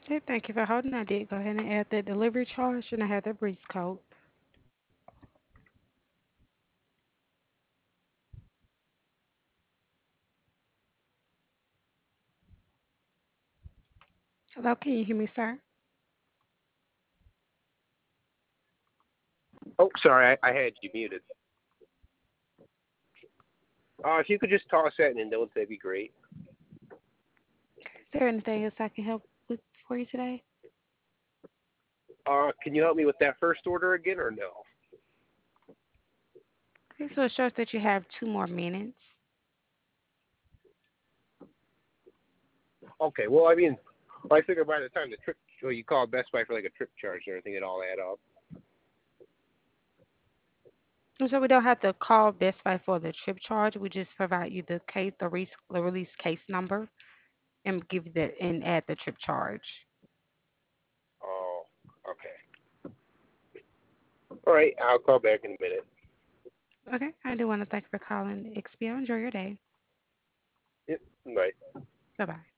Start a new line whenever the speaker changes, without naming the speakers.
Okay, thank you for holding. I did go ahead and add the delivery charge, and I had the breeze code. Hello, can you hear me, sir?
Oh, sorry, I had you muted. If you could just toss that in the notes, that'd be great.
Is there anything else I can help with for you today?
Can you help me with that first order again, or no?
Okay, so it shows that you have 2 more minutes.
Okay, well, I mean, I figure by the time the trip, well, you call Best Buy for like a trip charge and everything, it all add up.
And so we don't have to call Best Buy for the trip charge. We just provide you the case, the release case number, and give you that and add the trip charge.
Oh, okay. All right, I'll call back in a minute.
Okay, I do want to thank you for calling XPO. Enjoy your day.
Yep, bye.
Bye bye.